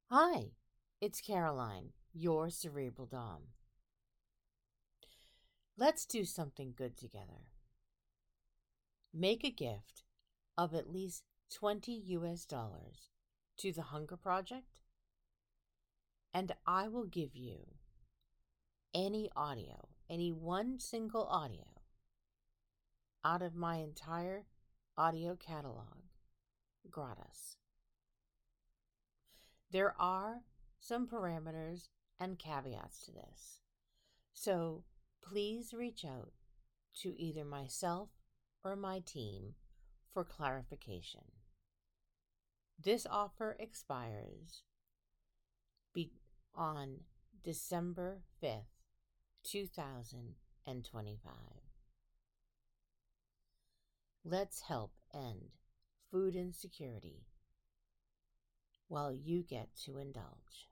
Hi, it's Caroline, your cerebral dom. Let's do something good together. Make a gift of at least $20 to the Hunger Project, and I will give you any one single audio out of my entire audio catalog gratis. There are some parameters and caveats to this, so please reach out to either myself or my team for clarification. This offer expires on December 5th, 2025. Let's help end food insecurity while you get to indulge.